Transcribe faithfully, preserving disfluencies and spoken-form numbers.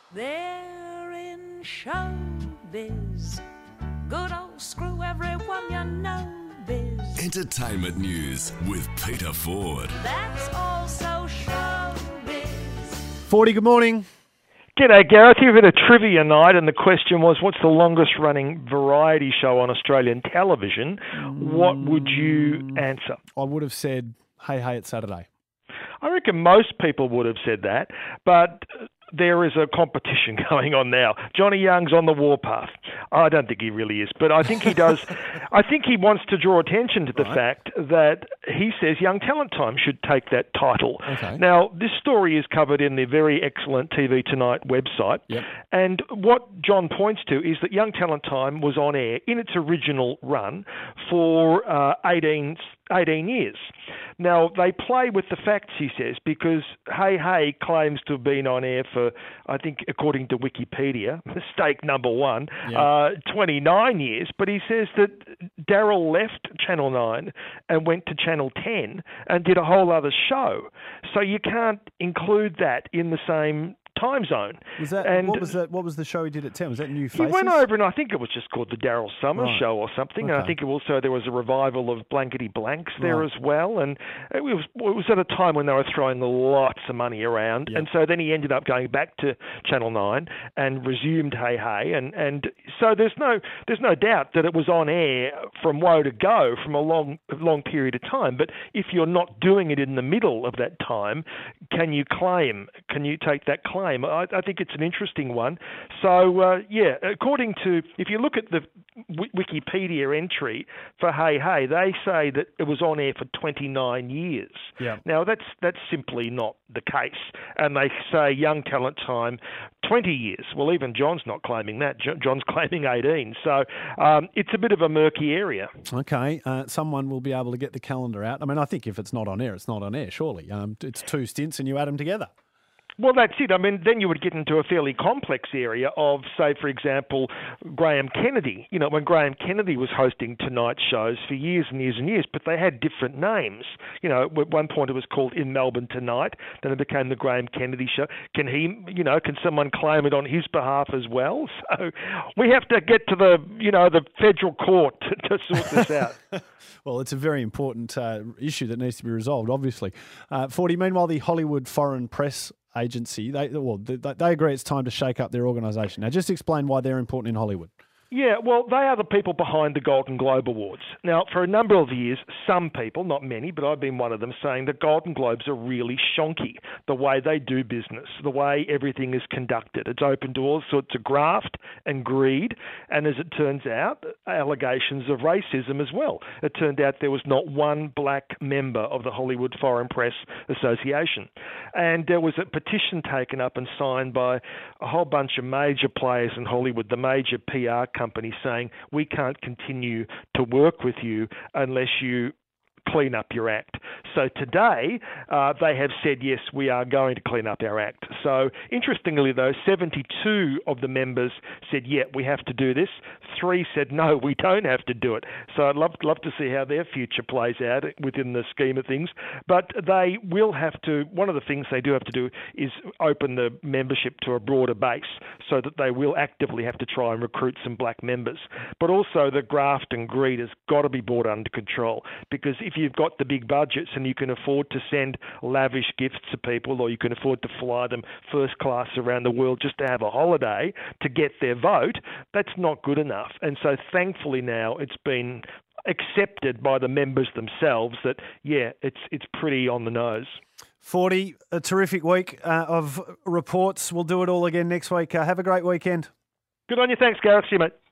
They're in showbiz. Good old screw everyone you know biz. Entertainment news with Peter Ford. That's also showbiz. Forty, good morning. G'day, Gareth. You've had a trivia night, and the question was, what's the longest-running variety show on Australian television? What would you answer? I would have said, hey, hey, it's Saturday. I reckon most people would have said that, but there is a competition going on now. Johnny Young's on the warpath. I don't think he really is, but I think he does. I think he wants to draw attention to the Right. fact that he says Young Talent Time should take that title. Okay. Now, this story is covered in the very excellent T V Tonight website, Yep. and what John points to is that Young Talent Time was on air in its original run for uh, eighteen, eighteen years. Now, they play with the facts, he says, because Hey Hey claims to have been on air for, I think, according to Wikipedia, mistake number one, Yeah. uh, twenty-nine years. But he says that Daryl left Channel nine and went to Channel ten and did a whole other show. So you can't include that in the same time zone. Was that And what was that? What was the show he did at ten? Was that New he Faces? went over, and I think it was just called the Daryl Summers Right. Show or something. And I Okay. think also there was a revival of Blankety Blanks there Right. as well. And it was it was at a time when they were throwing lots of money around. Yep. And so then he ended up going back to Channel nine and resumed Hey Hey. And, and so there's no there's no doubt that it was on air from woe to go from a long long period of time. But if you're not doing it in the middle of that time, can you claim? Can you take that claim? I, I think it's an interesting one. So, uh, yeah, according to, if you look at the w- Wikipedia entry for Hey Hey, they say that it was on air for twenty-nine years. Yeah. Now, that's that's simply not the case. And they say Young Talent Time, twenty years. Well, even John's not claiming that. Jo- John's claiming eighteen. So um, it's a bit of a murky area. Okay, uh, someone will be able to get the calendar out. I mean, I think if it's not on air, it's not on air, surely. Um, it's two stints and you add them together. Well, that's it. I mean, then you would get into a fairly complex area of, say, for example, Graham Kennedy. You know, when Graham Kennedy was hosting Tonight shows for years and years and years, but they had different names. You know, at one point it was called In Melbourne Tonight, then it became the Graham Kennedy Show. Can he, you know, can someone claim it on his behalf as well? So we have to get to the, you know, the federal court to, to sort this out. Well, it's a very important uh, issue that needs to be resolved, obviously. Uh, Forty, meanwhile, the Hollywood Foreign Press Agency, they well, they, they agree it's time to shake up their organisation. Now, just explain why they're important in Hollywood. Yeah, well, they are the people behind the Golden Globe Awards. Now, for a number of years, some people, not many, but I've been one of them, saying the Golden Globes are really shonky, the way they do business, the way everything is conducted. It's open to all sorts of graft and greed, and as it turns out, allegations of racism as well. It turned out there was not one black member of the Hollywood Foreign Press Association. And there was a petition taken up and signed by a whole bunch of major players in Hollywood, the major P R company, saying we can't continue to work with you unless you clean up your act. So today, uh, they have said, yes, we are going to clean up our act. So interestingly, though, seventy-two of the members said, yeah, we have to do this. Three said, no, we don't have to do it. So I'd love, love to see how their future plays out within the scheme of things. But they will have to, one of the things they do have to do is open the membership to a broader base so that they will actively have to try and recruit some black members. But also the graft and greed has got to be brought under control, because if you've got the big budgets and you can afford to send lavish gifts to people, or you can afford to fly them first class around the world just to have a holiday to get their vote, that's not good enough. And so thankfully now it's been accepted by the members themselves that, yeah, it's it's pretty on the nose. Forty, a terrific week uh, of reports. We'll do it all again next week. Uh, have a great weekend. Good on you. Thanks, Gareth. See you, mate.